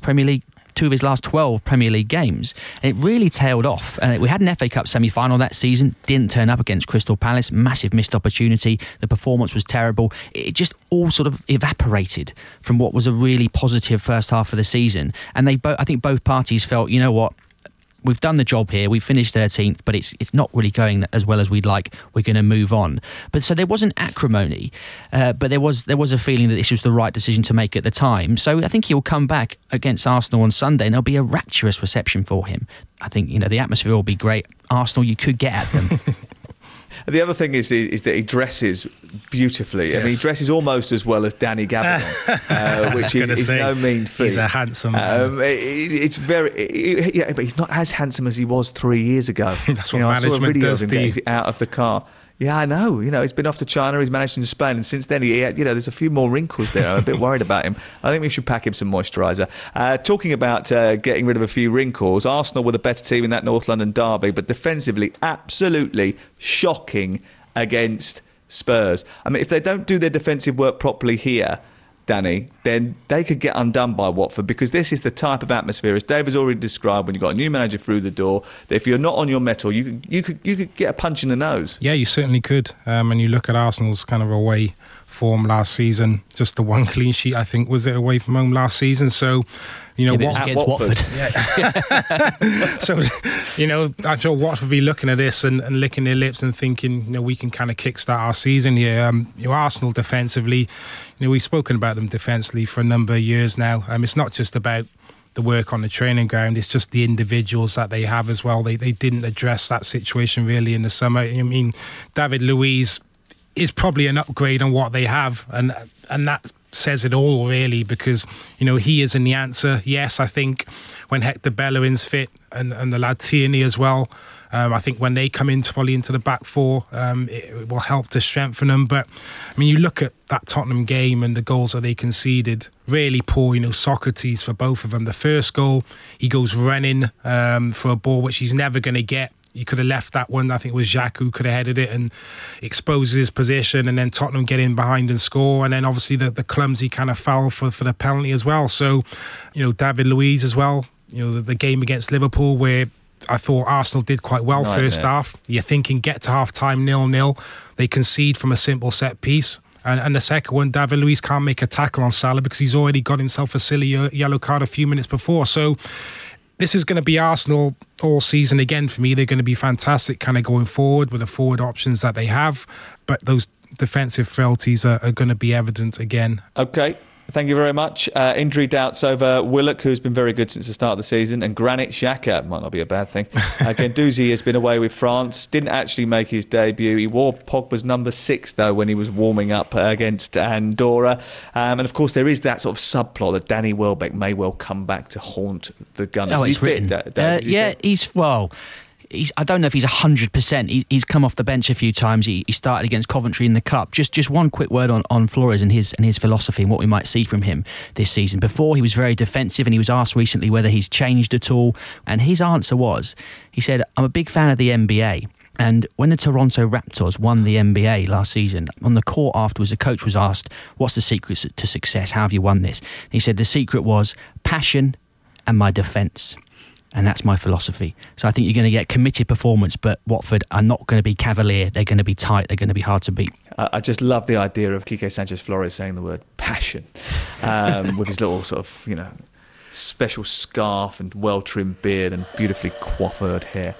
F: 12 Premier League games, and it really tailed off. We had an FA Cup semi-final that season, didn't turn up against Crystal Palace, massive missed opportunity, the performance was terrible. It just all sort of evaporated from what was a really positive first half of the season, and I think both parties felt, you know what, we've done the job here, we've finished 13th, but it's not really going as well as we'd like, we're going to move on. But so there wasn't acrimony, but there was a feeling that this was the right decision to make at the time. So I think he'll come back against Arsenal on Sunday and there'll be a rapturous reception for him. I think, the atmosphere will be great. Arsenal, you could get at them.
E: The other thing is that he dresses beautifully. Yes. I mean, he dresses almost as well as Danny Gavin, which is no mean feat.
G: He's a handsome man.
E: It's very... but he's not as handsome as he was 3 years ago.
G: That's what management does to you.
E: Out of the car. Yeah, I know. He's been off to China, he's managed in Spain, and since then, there's a few more wrinkles there. I'm a bit worried about him. I think we should pack him some moisturiser. Talking about getting rid of a few wrinkles, Arsenal were the better team in that North London derby, but defensively, absolutely shocking against Spurs. I mean, if they don't do their defensive work properly here, Danny, then they could get undone by Watford, because this is the type of atmosphere, as Dave has already described, when you've got a new manager through the door, that if you're not on your mettle, you could get a punch in the nose.
G: Yeah, you certainly could. And you look at Arsenal's kind of away form last season, just the one clean sheet, I think, was it away from home last season? So,
F: Watford.
G: Yeah. So, I'm sure Watford will be looking at this and licking their lips and thinking, we can kind of kickstart our season here. Arsenal defensively, we've spoken about them defensively for a number of years now. It's not just about the work on the training ground, it's just the individuals that they have as well. They didn't address that situation really in the summer. I mean, David Luiz is probably an upgrade on what they have, and that says it all really, because he isn't the answer. Yes, I think when Hector Bellerin's fit and the lad Tierney as well, I think when they come probably into the back four, it will help to strengthen them. But I mean, you look at that Tottenham game and the goals that they conceded, really poor. Socrates for both of them. The first goal, he goes running for a ball which he's never going to get. You could have left that one. I think it was Jacques who could have headed it and exposes his position, and then Tottenham get in behind and score. And then obviously the clumsy kind of foul for the penalty as well. So, David Luiz as well. The game against Liverpool where I thought Arsenal did quite well first half. You're thinking get to half-time 0-0. They concede from a simple set piece. And the second one, David Luiz can't make a tackle on Salah because he's already got himself a silly yellow card a few minutes before. So this is going to be Arsenal all season again for me. They're going to be fantastic kind of going forward with the forward options that they have. But those defensive frailties are going to be evident again.
E: Okay. Thank you very much. Injury doubts over Willock, who's been very good since the start of the season, and Granit Xhaka, might not be a bad thing. Guendouzi has been away with France, didn't actually make his debut. He wore Pogba's number 6, though, when he was warming up against Andorra. And, of course, there is that sort of subplot that Danny Welbeck may well come back to haunt the Gunners.
F: Oh, it's written. I don't know if he's 100%. He's come off the bench a few times. He started against Coventry in the Cup. Just one quick word on Flores and his philosophy and what we might see from him this season. Before, he was very defensive, and he was asked recently whether he's changed at all. And his answer was, he said, I'm a big fan of the NBA. And when the Toronto Raptors won the NBA last season, on the court afterwards, the coach was asked, what's the secret to success? How have you won this? And he said, the secret was passion and my defence. And that's my philosophy. So I think you're going to get committed performance, but Watford are not going to be cavalier. They're going to be tight. They're going to be hard to beat.
E: I just love the idea of Quique Sanchez-Flores saying the word passion with his little sort of, special scarf and well-trimmed beard and beautifully coiffured hair.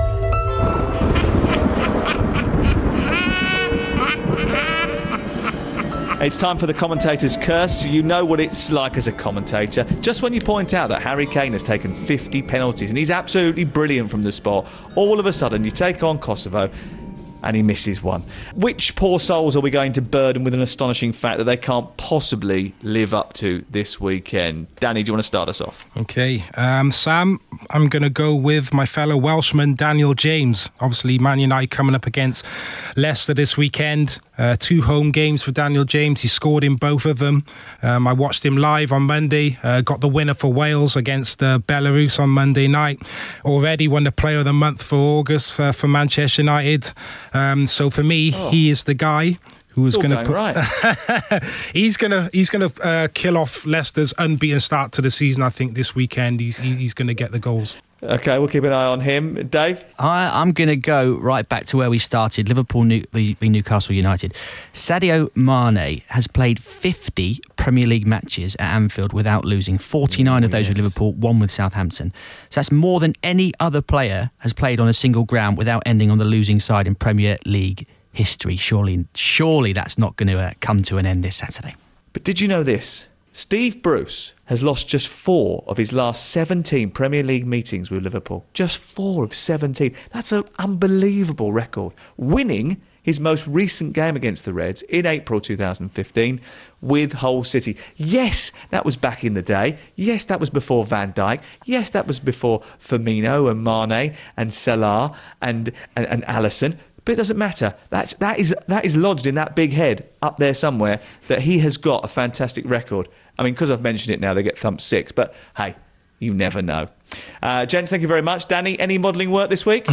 E: It's time for the commentator's curse. You know what it's like as a commentator. Just when you point out that Harry Kane has taken 50 penalties and he's absolutely brilliant from the spot, all of a sudden you take on Kosovo and he misses one. Which poor souls are we going to burden with an astonishing fact that they can't possibly live up to this weekend? Danny, do you want to start us off?
G: Okay. Sam, I'm going to go with my fellow Welshman, Daniel James. Obviously, Man United coming up against Leicester this weekend. 2 home games for Daniel James. He scored in both of them. I watched him live on Monday. Got the winner for Wales against Belarus on Monday night. Already won the Player of the Month for August for Manchester United. So for me, he is the guy who is going to put. Right. he's going to kill off Leicester's unbeaten start to the season. I think this weekend he's going to get the goals.
E: Okay, we'll keep an eye on him. Dave?
F: I'm going to go right back to where we started, Liverpool v Newcastle United. Sadio Mane has played 50 Premier League matches at Anfield without losing, 49 of those with Liverpool, 1 with Southampton. So that's more than any other player has played on a single ground without ending on the losing side in Premier League history. Surely that's not going to come to an end this Saturday.
E: But did you know this? Steve Bruce has lost just 4 of his last 17 Premier League meetings with Liverpool. Just 4 of 17. That's an unbelievable record. Winning his most recent game against the Reds in April 2015 with Hull City. Yes, that was back in the day. Yes, that was before Van Dijk. Yes, that was before Firmino and Mane and Salah and Alisson. But it doesn't matter. That is lodged in that big head up there somewhere that he has got a fantastic record. I mean, because I've mentioned it now, they get thumped 6. But hey, you never know. Gents, thank you very much. Danny, any modelling work this week?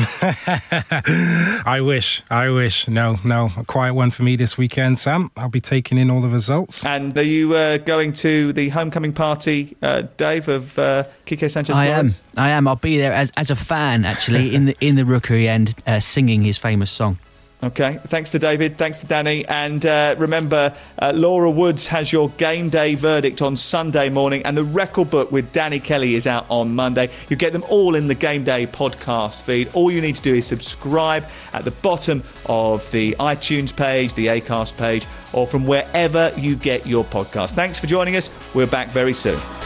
G: I wish. No, a quiet one for me this weekend, Sam. I'll be taking in all the results.
E: And are you going to the homecoming party, Dave, of Quique Sanchez-Flores?
F: I am. I'll be there as a fan, actually, in the Rookery End, singing his famous song.
E: Okay, thanks to David, thanks to Danny, and remember, Laura Woods has your game day verdict on Sunday morning, and the record book with Danny Kelly is out on Monday. You get them all in the Game Day podcast feed. All you need to do is subscribe at the bottom of the iTunes page, the Acast page, or from wherever you get your podcast. Thanks for joining us. We're back very soon.